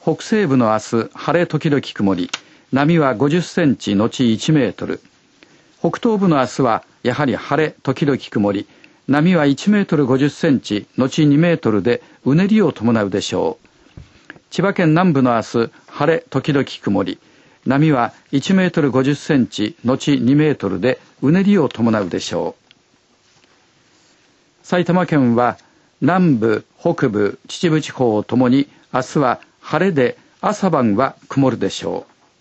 北西部の明日、晴れ時々曇り、波は50センチ後1メートル。北東部の明日はやはり晴れ時々曇り、波は1メートル50センチ後2メートルでうねりを伴うでしょう。千葉県南部の明日、晴れ時々曇り、波は1メートル50センチ後2メートルでうねりを伴うでしょう。埼玉県は南部、北部、秩父地方ともに明日は晴れで朝晩は曇るでしょう。